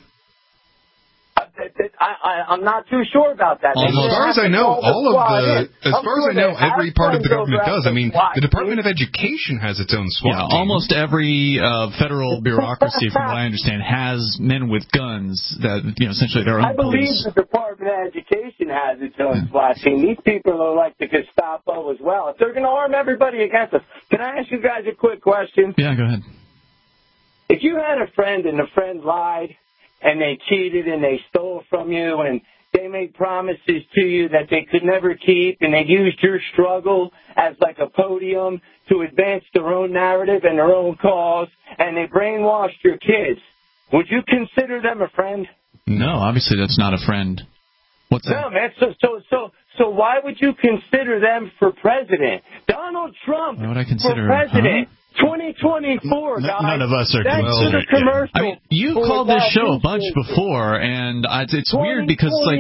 I, I, I'm not too sure about that. As far as I know, all of the, as far as I know, every part of the government does. I mean, the Department of Education has its own SWAT yeah, team. Almost every uh, federal bureaucracy, from what I understand, has men with guns that, you know, essentially their own I believe police. the Department of Education has its own SWAT team. These people are like the Gestapo as well. If they're going to arm everybody against us, can I ask you guys a quick question? Yeah, go ahead. If you had a friend and the friend lied, and they cheated and they stole from you and they made promises to you that they could never keep, and they used your struggle as like a podium to advance their own narrative and their own cause, and they brainwashed your kids, would you consider them a friend? No, obviously that's not a friend. What's that? No, man. So, so, so, so why would you consider them for president? Donald Trump why would I consider, for president. Huh? twenty twenty-four, guys. None of us are Thanks considered. to the commercial. I mean, you've called this show a bunch before, and I, it's weird because, like,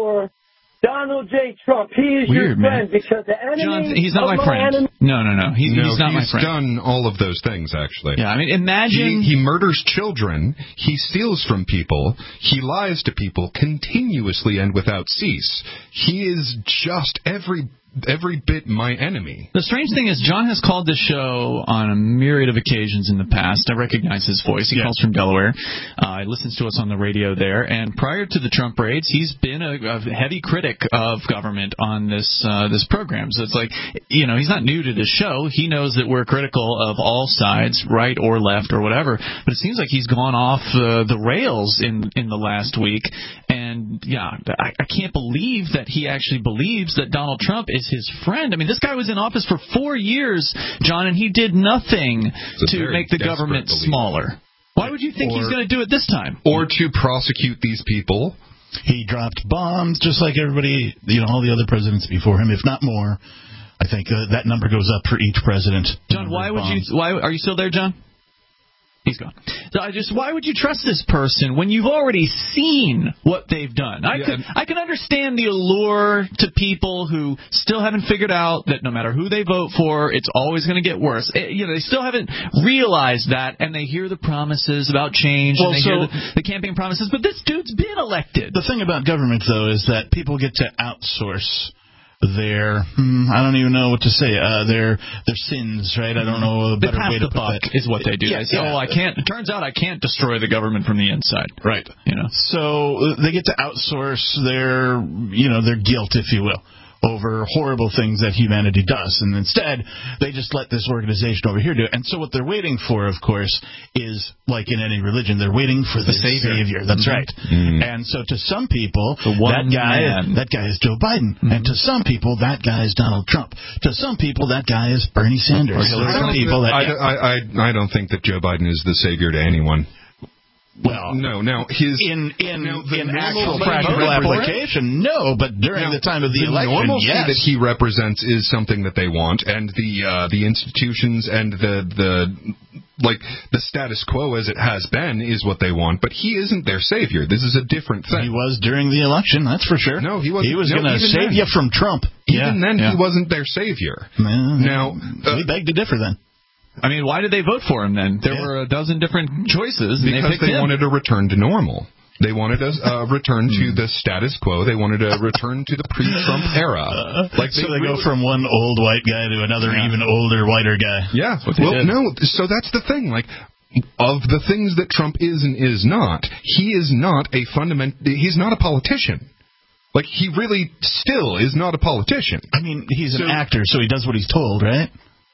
Donald J. Trump, he is weird, your friend man. because the enemy. John, he's not my friend. Enemy. No, no, no. He's, no, he's not he's my friend. done all of those things, actually. Yeah, I mean, imagine he, he murders children, he steals from people, he lies to people continuously and without cease. He is just every. every bit my enemy. The strange thing is John has called this show on a myriad of occasions in the past. I recognize his voice. He yeah. calls from Delaware. Uh, he listens to us on the radio there. And prior to the Trump raids, he's been a, a heavy critic of government on this uh, this program. So it's like, you know, he's not new to this show. He knows that we're critical of all sides, right or left or whatever. But it seems like he's gone off uh, the rails in in the last week. And, yeah, I, I can't believe that he actually believes that Donald Trump is his friend. I mean, this guy was in office for four years, John, and he did nothing to make the government belief. smaller. Why would you think or, he's going to do it this time? Or to prosecute these people. He dropped bombs just like everybody, you know, all the other presidents before him, if not more. I think uh, that number goes up for each president. John, why would bombs. you? Why are you still there, John? He's gone. So I just, why would you trust this person when you've already seen what they've done? I, yeah, could, I can understand the allure to people who still haven't figured out that no matter who they vote for, it's always going to get worse. It, you know, they still haven't realized that, and they hear the promises about change, well, and they so, hear the, the campaign promises, but this dude's been elected. The thing about government, though, is that people get to outsource their, hmm, I don't even know what to say, uh, their their sins, right? I don't know a better way to the put buck that. is what they do. Yeah, they say, yeah. oh, I can't, it turns out I can't destroy the government from the inside. Right. You know. So they get to outsource their, you know, their guilt, if you will, over horrible things that humanity does. And instead, they just let this organization over here do it. And so what they're waiting for, of course, is, like in any religion, they're waiting for the, the savior. savior. That's mm-hmm. right. Mm. And so to some people, that guy man. that guy is Joe Biden. Mm-hmm. And to some people, that guy is Donald Trump. To some people, that guy is Bernie Sanders. Or some people that, I, yeah. I, I, I don't think that Joe Biden is the savior to anyone. Well, no, no. His in in now, in actual practical application, no. But during now, the time of the, the election, normalcy yes. that he represents is something that they want, and the uh, the institutions and the the like the status quo as it has been is what they want. But he isn't their savior. This is a different thing. He was during the election, that's for sure. No, he wasn't. He was no, going to save then. you from Trump. Even yeah, then, yeah. he wasn't their savior. Uh, now, uh, we beg to differ. Then. I mean, why did they vote for him then? There yeah. were a dozen different choices, and because they, they wanted a return to normal. They wanted a uh, return to the status quo. They wanted a return to the pre-Trump era. Uh, like so they, they really, go from one old white guy to another yeah. even older, whiter guy. Yeah. Well, did. no. So that's the thing. Like, of the things that Trump is and is not, he is not a fundament. He's not a politician. Like, he really still is not a politician. I mean, he's so, an actor, so he does what he's told, right?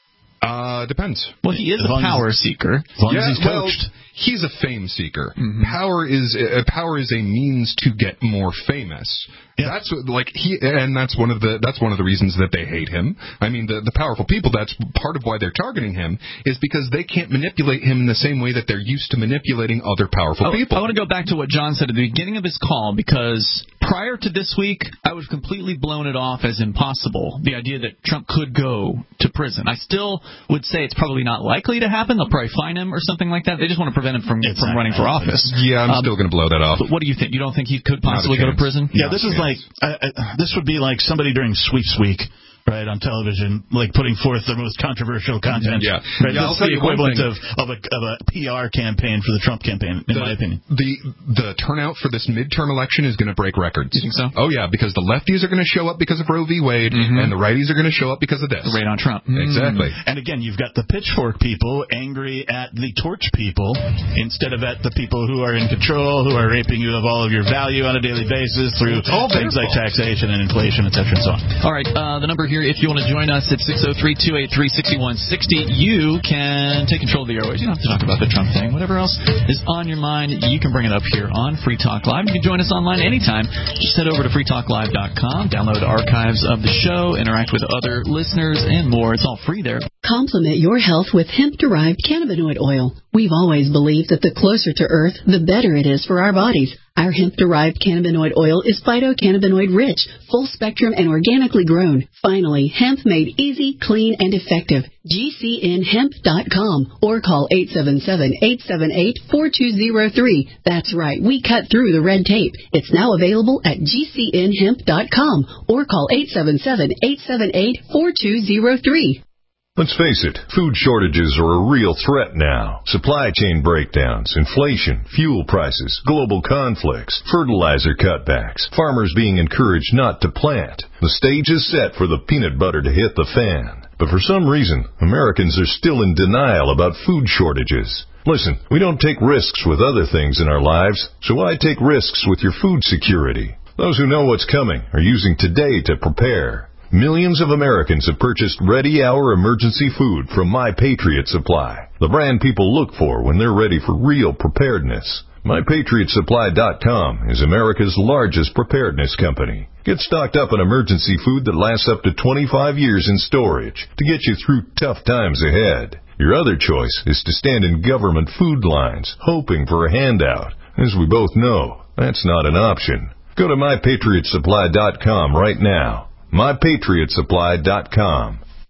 Uh, depends. Well, he is as a power as, seeker. As long yeah, as he's coached. Well, he's a fame seeker. Mm-hmm. Power is uh, power is a means to get more famous. Yeah. That's what, like he, and that's one of the that's one of the reasons that they hate him. I mean, the the powerful people. That's part of why they're targeting him is because they can't manipulate him in the same way that they're used to manipulating other powerful oh, people. I want to go back to what John said at the beginning of his call because prior to this week, I would have completely blown it off as impossible. The idea that Trump could go to prison. I still would say it's probably not likely to happen. They'll probably fine him or something like that. They just want to prevent him from, from running for office. Yeah, I'm um, still going to blow that off. But what do you think? You don't think he could possibly go to prison? Yeah, this is like uh, uh, this would be like somebody during Sweeps Week, right, on television, like putting forth the most controversial content. Yeah, right? yeah That's the equivalent of, of, a, of a P R campaign for the Trump campaign, in the, my opinion. The the turnout for this midterm election is going to break records. You think so? Oh, yeah, because the lefties are going to show up because of Roe v. Wade, mm-hmm. and the righties are going to show up because of this. The raid on Trump. Exactly. Mm. And again, you've got the pitchfork people angry at the torch people instead of at the people who are in control, who are raping you of all of your value on a daily basis through things like taxation and inflation, et cetera, and so on. All right, uh, the number here, if you want to join us, at six oh three, two eight three, six one six oh. You can take control of the airways. You don't have to talk about the Trump thing. Whatever else is on your mind, you can bring it up here on Free Talk Live. You can join us online anytime. Just head over to free talk live dot com, download archives of the show, interact with other listeners, and more. It's all free there. Complement your health with hemp-derived cannabinoid oil. We've always believed that the closer to Earth, the better it is for our bodies. Our hemp-derived cannabinoid oil is phytocannabinoid-rich, full-spectrum, and organically grown. Finally, hemp made easy, clean, and effective. G C N hemp dot com or call eight seven seven, eight seven eight, four two zero three. That's right, we cut through the red tape. It's now available at G C N hemp dot com or call eight seven seven, eight seven eight, four two zero three. Let's face it, food shortages are a real threat now. Supply chain breakdowns, inflation, fuel prices, global conflicts, fertilizer cutbacks, farmers being encouraged not to plant. The stage is set for the peanut butter to hit the fan. But for some reason, Americans are still in denial about food shortages. Listen, we don't take risks with other things in our lives, so why take risks with your food security? Those who know what's coming are using today to prepare. Millions of Americans have purchased ready-hour emergency food from My Patriot Supply, the brand people look for when they're ready for real preparedness. My Patriot Supply dot com is America's largest preparedness company. Get stocked up on emergency food that lasts up to twenty-five years in storage to get you through tough times ahead. Your other choice is to stand in government food lines, hoping for a handout. As we both know, that's not an option. Go to My Patriot Supply dot com right now. My Patriot Supply dot com.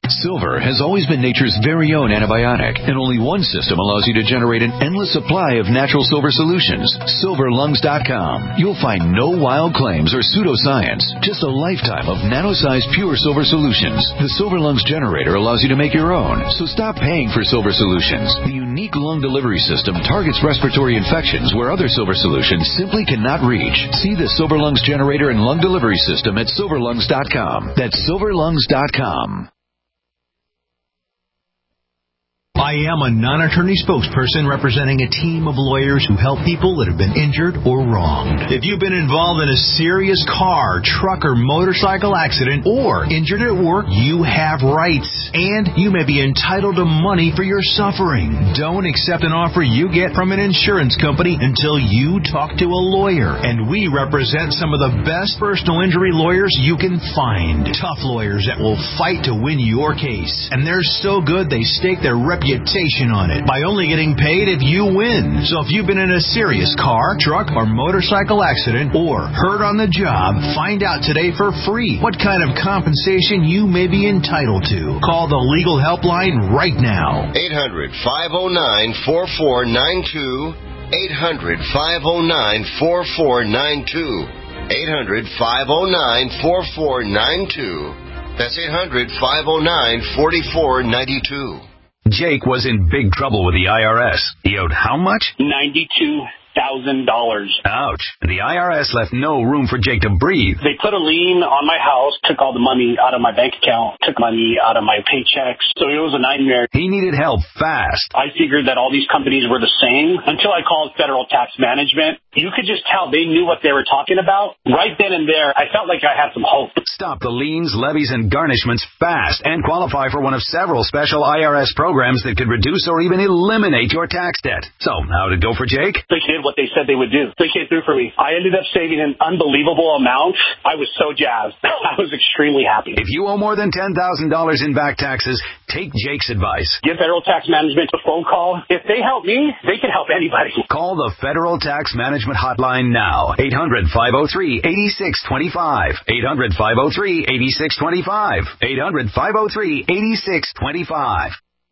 Silver has always been nature's very own antibiotic, and only one system allows you to generate an endless supply of natural silver solutions. silver lungs dot com. You'll find no wild claims or pseudoscience, just a lifetime of nano-sized pure silver solutions. The Silver Lungs generator allows you to make your own, so stop paying for silver solutions. The unique lung delivery system targets respiratory infections where other silver solutions simply cannot reach. See the Silver Lungs generator and lung delivery system at silver lungs dot com. That's silver lungs dot com. I am a non-attorney spokesperson representing a team of lawyers who help people that have been injured or wronged. If you've been involved in a serious car, truck, or motorcycle accident or injured at work, you have rights, and you may be entitled to money for your suffering. Don't accept an offer you get from an insurance company until you talk to a lawyer, and we represent some of the best personal injury lawyers you can find. Tough lawyers that will fight to win your case, and they're so good they stake their reputation on it by only getting paid if you win. So if you've been in a serious car, truck, or motorcycle accident or hurt on the job, find out today for free what kind of compensation you may be entitled to. Call the legal helpline right now. eight hundred, five oh nine, four four nine two. eight hundred, five oh nine, four four nine two. eight hundred, five oh nine, four four nine two. That's eight hundred, five oh nine, four four nine two. Jake was in big trouble with the I R S. He owed how much? ninety-two thousand dollars. Ouch. And the I R S left no room for Jake to breathe. They put a lien on my house, took all the money out of my bank account, took money out of my paychecks. So it was a nightmare. He needed help fast. I figured that all these companies were the same until I called Federal Tax Management. You could just tell they knew what they were talking about. Right then and there, I felt like I had some hope. Stop the liens, levies, and garnishments fast and qualify for one of several special I R S programs that could reduce or even eliminate your tax debt. So, how'd it go for Jake? They did what they said they would do. They came through for me. I ended up saving an unbelievable amount. I was so jazzed. I was extremely happy. If you owe more than ten thousand dollars in back taxes, take Jake's advice. Give Federal Tax Management a phone call. If they help me, they can help anybody. Call the Federal Tax Management Hotline now. eight hundred, five oh three, eight six two five. eight hundred, five oh three, eight six two five. eight hundred, five oh three, eight six two five.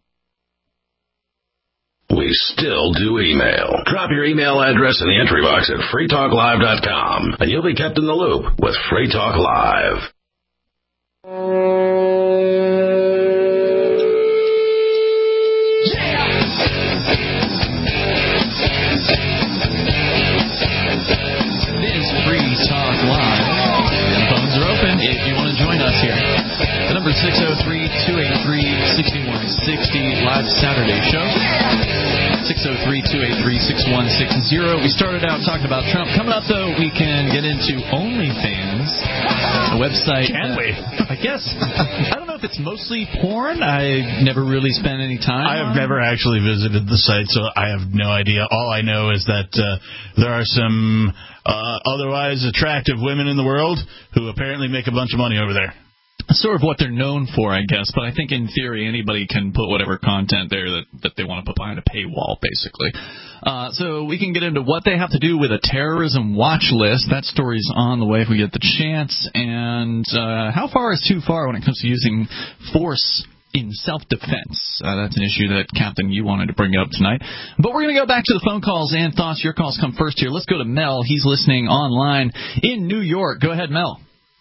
We still do email. Drop your email address in the entry box at free talk live dot com, and you'll be kept in the loop with Free Talk Live. It is Free Talk Live. The phones are open if you want to join us here. The number is six oh three, two eight three, six one six oh, live Saturday show. six oh three, two eight three, six one six oh. We started out talking about Trump. Coming up, though, we can get into OnlyFans, a website. Can we? I guess. I don't know if it's mostly porn. I never really spent any time I have on never actually visited the site, so I have no idea. All I know is that uh, there are some uh, otherwise attractive women in the world who apparently make a bunch of money over there. Sort of what they're known for, I guess. But I think in theory anybody can put whatever content there that, that they want to put behind a paywall, basically. Uh, so we can get into what they have to do with a terrorism watch list. That story's on the way if we get the chance. And uh, how far is too far when it comes to using force in self-defense? Uh, that's an issue that, Captain, you wanted to bring up tonight. But we're going to go back to the phone calls and thoughts. Your calls come first here. Let's go to Mel. He's listening online in New York. Go ahead, Mel.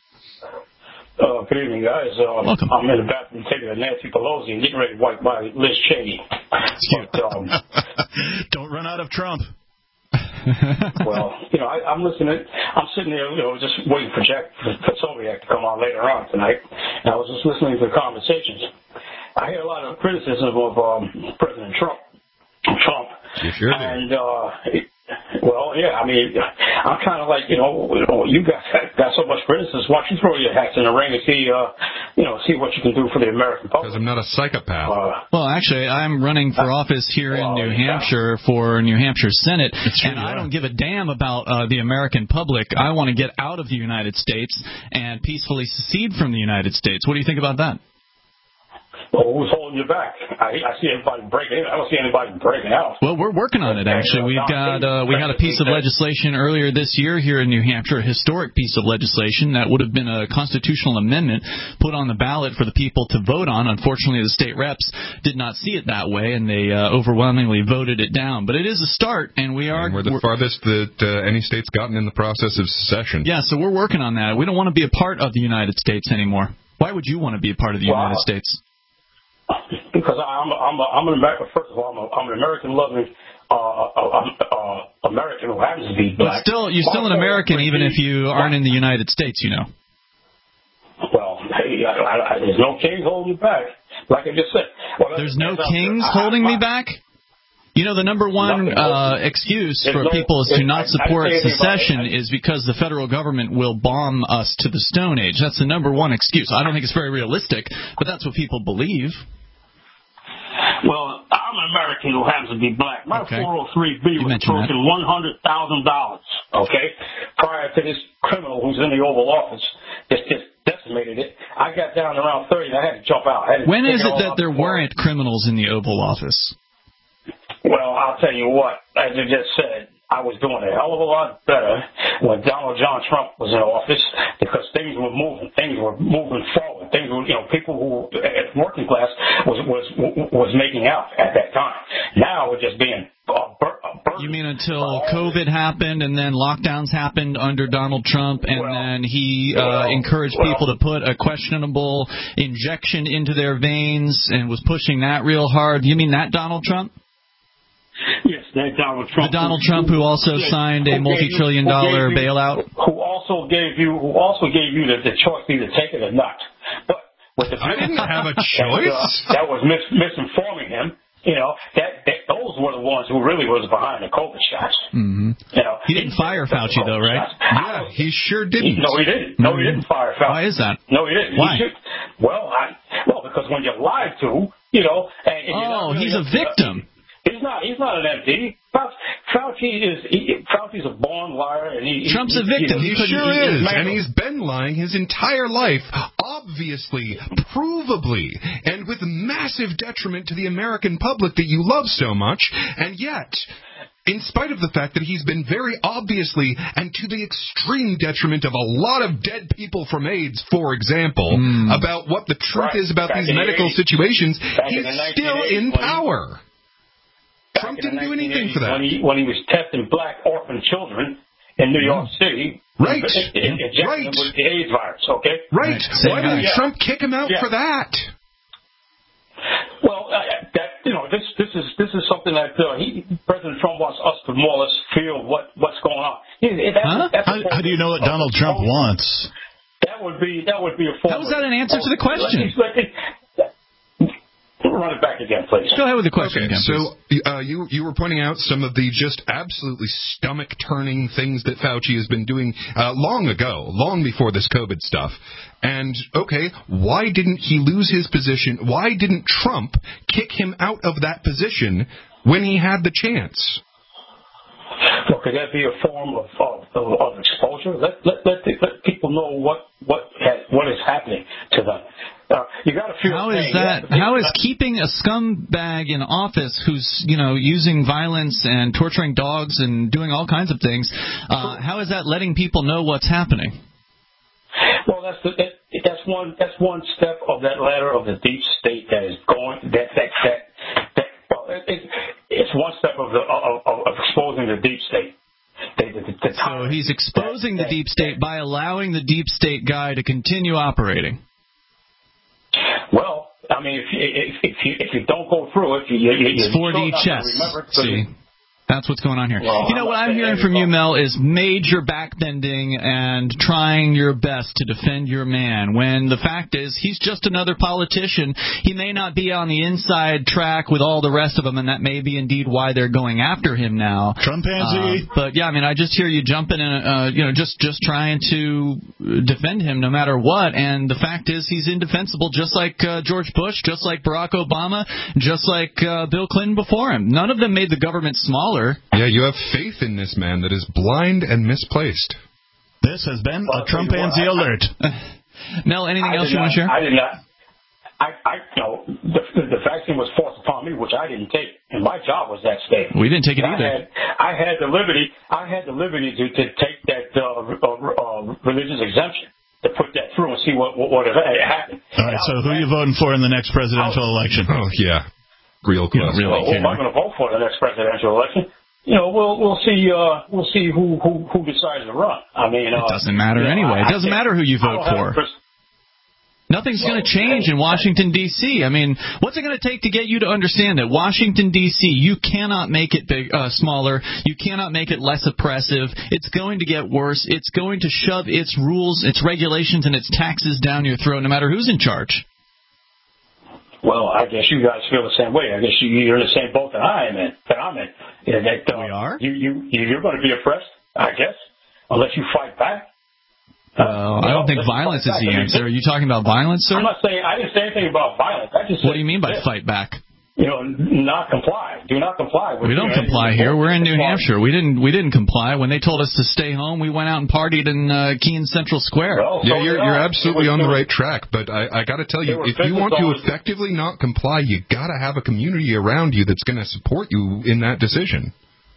Uh, good evening, guys. Uh, Welcome. I'm in the bathroom taking a Nancy Pelosi and getting ready to wipe my Liz Cheney. But, um, don't run out of Trump. Well, you know, I, I'm listening. I'm sitting there, you know, just waiting for Jack for Soviak to come on later on tonight. And I was just listening to the conversations. I hear a lot of criticism of um, President Trump. Trump. You sure do. And uh, it, well, yeah, I mean, I'm kind of like, you know, you guys got so much criticism. Why don't you throw your hats in the ring and see, uh, you know, see what you can do for the American public? Because I'm not a psychopath. Uh, well, actually, I'm running for office here well, in New yeah. Hampshire for New Hampshire Senate, true, and yeah. I don't give a damn about uh, the American public. I want to get out of the United States and peacefully secede from the United States. What do you think about that? Well, who's holding you back? I, I see everybody breaking in. I don't see anybody breaking out. Well, we're working on it, actually. We've got uh, we got a piece of legislation earlier this year here in New Hampshire, a historic piece of legislation that would have been a constitutional amendment put on the ballot for the people to vote on. Unfortunately, the state reps did not see it that way, and they uh, overwhelmingly voted it down. But it is a start, and we are... And we're the we're, farthest that uh, any state's gotten in the process of secession. Yeah, so we're working on that. We don't want to be a part of the United States anymore. Why would you want to be a part of the well, United States? Because I'm I'm a, I'm an American. First of all, I'm, a, I'm an American-loving uh, uh, uh, American who happens to be black. But still, you're still an American, even if you aren't in the United States, you know. Well, hey, I, I, I, there's no kings holding you back, like I just said. Well, there's no kings holding me back? You know, the number one uh, excuse for people is to not support secession is because the federal government will bomb us to the Stone Age. That's the number one excuse. I don't think it's very realistic, but that's what people believe. Well, I'm an American who happens to be black. My okay. four oh three B was broken one hundred thousand dollars, okay, prior to this criminal who's in the Oval Office just, just decimated it. I got down around thirty, and I had to jump out. I had to when is it that there weren't criminals in the Oval Office? Well, I'll tell you what, as you just said, I was doing a hell of a lot better when Donald John Trump was in office because things were moving, things were moving forward, things were, you know, people who, working class was was was making out at that time. Now we're just being uh, bur- uh, You mean until COVID happened and then lockdowns happened under Donald Trump and well, then he uh, well, encouraged well, people to put a questionable injection into their veins and was pushing that real hard? You mean that Donald Trump? Yes, that Donald Trump. The Donald Trump who also who signed a multi-trillion dollar you, bailout. Who also gave you, who also gave you the, the choice to either take it or not. But with the I didn't have a choice. That was, uh, that was mis- misinforming him. You know, that, that those were the ones who really was behind the COVID shots. Mm-hmm. You know, he didn't fire Fauci though, right? Shots. Yeah, he sure didn't. He, no, he didn't. No, he didn't fire Fauci. Why is that? No, he didn't. Why? He should, well, I, well, because when you're lied to, you know, and, and oh, really he's a victim. He's not. He's not an M D. Fauci is. He, Fauci's a born liar, and he. Trump's he, a victim. He, he sure is, and he's been lying his entire life, obviously, provably, and with massive detriment to the American public that you love so much, and yet. In spite of the fact that he's been very obviously and to the extreme detriment of a lot of dead people from AIDS, for example, mm. about what the truth right. is about Back these medical the situations, he's still in power. Trump didn't do anything for that. When he, when he was testing black orphan children in New York City, right, in, in, in right, with the AIDS virus, okay? Right. right. Why didn't yeah. Trump kick him out yeah. for that? Well, uh, that you know, this this is this is something that uh, he, President Trump wants us to more or less feel what what's going on. That's, huh? that's how, how do you know what Donald Trump wants? That would be that would be a form. How is that an answer to the question? Run it back again, please. Go ahead with the question okay, again, so uh, you you were pointing out some of the just absolutely stomach-turning things that Fauci has been doing uh, long ago, long before this COVID stuff. And, okay, why didn't he lose his position? Why didn't Trump kick him out of that position when he had the chance? Well, could that be a form of, of, of exposure? Let, let, let, the, let people know what what, has, what is happening to them. Uh, you got to feel how is that? How is keeping a scumbag in office who's, you know, using violence and torturing dogs and doing all kinds of things? Uh, how is that letting people know what's happening? Well, that's the, that, that's one that's one step of that ladder of the deep state that is going that that that, that well, it, it, it's one step of the of, of exposing the deep state. The, the, the so he's exposing that, the deep state by allowing the deep state guy to continue operating. Well, I mean, if you, if, if you if you don't go through it, you, you, you, it's four D chess. See, that's what's going on here. Well, you know, what I'm hearing from you, Mel, is major backbending and trying your best to defend your man, when the fact is he's just another politician. He may not be on the inside track with all the rest of them, and that may be indeed why they're going after him now. Trumpanzee. Uh, but, yeah, I mean, I just hear you jumping in, uh, you know, just, just trying to defend him no matter what, and the fact is he's indefensible, just like uh, George Bush, just like Barack Obama, just like uh, Bill Clinton before him. None of them made the government smaller. Yeah, you have faith in this man that is blind and misplaced. This has been a Trumpanzee alert. Mel, anything I else you not, want to share? I did not. I, I, you know, the, the vaccine was forced upon me, which I didn't take, and my job was at stake. We didn't take it I either. Had, I had the liberty. I had the liberty to, to take that uh, uh, uh, religious exemption to put that through and see what what, what happened. All right. So, who are you voting for in the next presidential election? Oh yeah, real close. Yeah, really. Well, who am I going to vote for the next presidential election? You know, we'll we'll see. Uh, we'll see who, who who decides to run. I mean, uh, it doesn't matter you know, anyway. I, It doesn't matter who you vote for. Nothing's going to change in Washington, D C I mean, what's it going to take to get you to understand that Washington, D C, you cannot make it big, uh, smaller. You cannot make it less oppressive. It's going to get worse. It's going to shove its rules, its regulations, and its taxes down your throat no matter who's in charge. Well, I guess you guys feel the same way. I guess you, you're in the same boat that I am in. That I'm in. Yeah, that, uh, we are? You, you, you're going to be oppressed, I guess, unless you fight back. Well, uh, I don't think violence is the answer. Are you talking about violence, sir? I'm not saying, I didn't say anything about violence. I just what do you mean by this. Fight back? You know, not comply. Do not comply. With, we don't you know, comply here. We're in New Hampshire. We didn't. We didn't comply when they told us to stay home. We went out and partied in uh, Keene Central Square. Well, yeah, so you're, you're absolutely was, on the right track. But I, I got to tell you, if you want to effectively not comply, you got to have a community around you that's going to support you in that decision.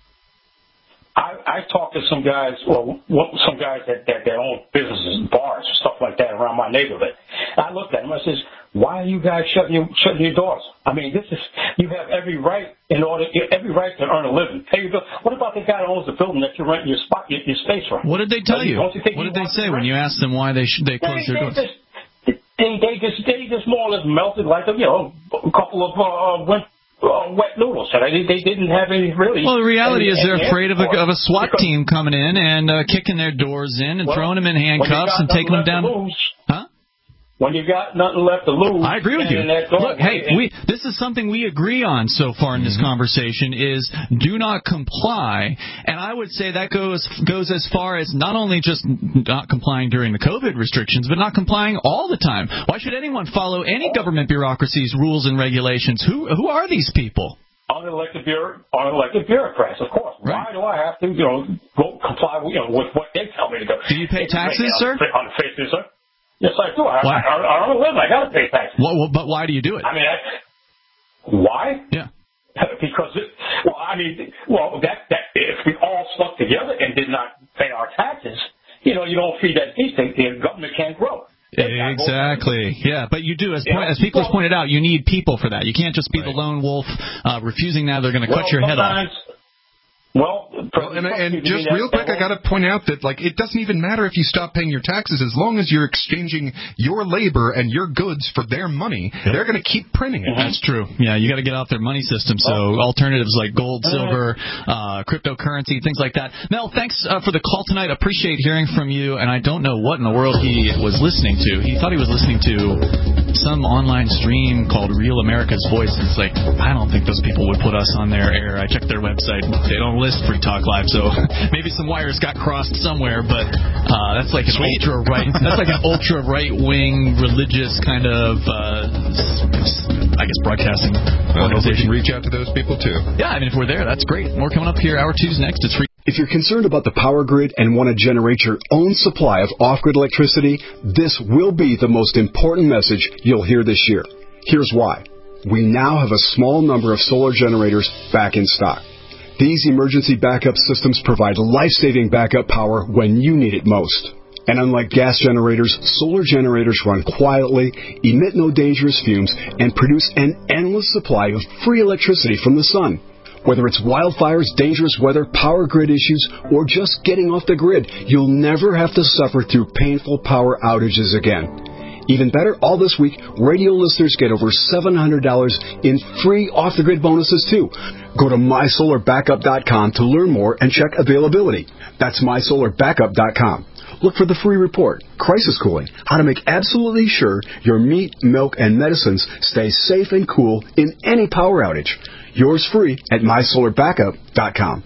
I, I talked to some guys, well, some guys that, that, that own businesses and bars and stuff like that around my neighborhood. I looked at them and I says, why are you guys shutting your, shutting your doors? I mean, this is, you have every right in order, every right to earn a living. Pay your bill. What about the guy that owns the building that you're renting your spot, your, your space from? What did they tell you? Don't you think what you did they say when rent? you asked them why they should, they closed they, their they doors? Just, they, they just, they just more or less melted like a, you know, a couple of, uh, went, Uh, wet noodles. They, they didn't have any really. Well, the reality any, is they're afraid of a, of a SWAT because, team coming in and uh, kicking their doors in and well, throwing them in handcuffs and taking them down. Lose, huh? When you got nothing left to lose. I agree with you. Look, hey, we, this is something we agree on so far in this mm-hmm. conversation is do not comply. And I would say that goes goes as far as not only just not complying during the COVID restrictions, but not complying all the time. Why should anyone follow any government bureaucracy's rules and regulations? Who who are these people? Unelected, bureau- unelected bureaucrats, of course. Right. Why do I have to, you know, go comply with, you know, with what they tell me to go? Do you pay taxes, on, sir? On the face of it, sir. Yes, I do. I, I, I, I don't live. I got to pay taxes. Well, well, but why do you do it? I mean, I, why? Yeah. Because, it, well, I mean, well, that that if we all stuck together and did not pay our taxes, you know, you don't feed that beast, the government can't grow. Exactly. Yeah, but you do, as point, as people have pointed out, you need people for that. You can't just be right. the lone wolf uh, refusing that. They're going to well, cut your head off. Well, well and, and just real quick, I got to point out that like it doesn't even matter if you stop paying your taxes as long as you're exchanging your labor and your goods for their money. Yep. They're going to keep printing it. Mm-hmm. That's true. Yeah, you got to get out their money system. So oh. alternatives like gold, silver, uh, cryptocurrency, things like that. Mel, thanks uh, for the call tonight. Appreciate hearing from you. And I don't know what in the world he was listening to. He thought he was listening to some online stream called Real America's Voice. It's like I don't think those people would put us on their air. I checked their website. They don't list Free Talk Live, so maybe some wires got crossed somewhere, but uh, that's like an Sweet. ultra right that's like an ultra right wing religious kind of uh, I guess broadcasting well, organization. We can reach out to those people too. Yeah, I mean if we're there, that's great. More coming up here. Hour two's next. It's free. If you're concerned about the power grid and want to generate your own supply of off-grid electricity, this will be the most important message you'll hear this year. Here's why. We now have a small number of solar generators back in stock. These emergency backup systems provide life-saving backup power when you need it most. And unlike gas generators, solar generators run quietly, emit no dangerous fumes, and produce an endless supply of free electricity from the sun. Whether it's wildfires, dangerous weather, power grid issues, or just getting off the grid, you'll never have to suffer through painful power outages again. Even better, all this week, radio listeners get over seven hundred dollars in free off-the-grid bonuses, too. Go to my solar backup dot com to learn more and check availability. That's my solar backup dot com. Look for the free report, Crisis Cooling, how to make absolutely sure your meat, milk, and medicines stay safe and cool in any power outage. Yours free at my solar backup dot com.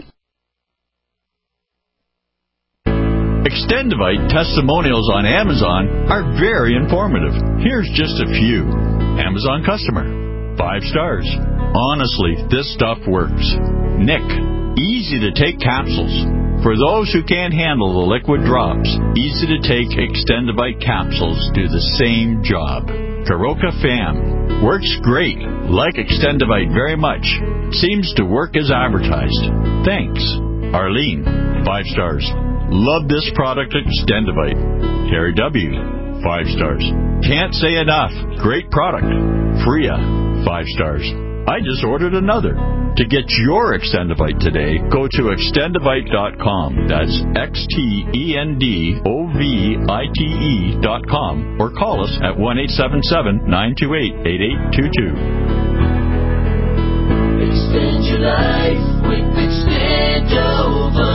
Extendivite testimonials on Amazon are very informative. Here's just a few. Amazon customer. Five stars. Honestly, this stuff works. Nick. Easy to take capsules. For those who can't handle the liquid drops, easy to take Extendivite capsules do the same job. Karoka Fam. Works great. Like Extendivite very much. Seems to work as advertised. Thanks. Arlene. Five stars. Love this product, Extendivite. Terry W. Five stars. Can't say enough. Great product. Freya. Five stars. I just ordered another. To get your Extendivite today, go to extendivite dot com. That's X T E N D O V I T E dot com. Or call us at one eight seven seven, nine two eight, eight eight two two. Extend your life with Extendovite.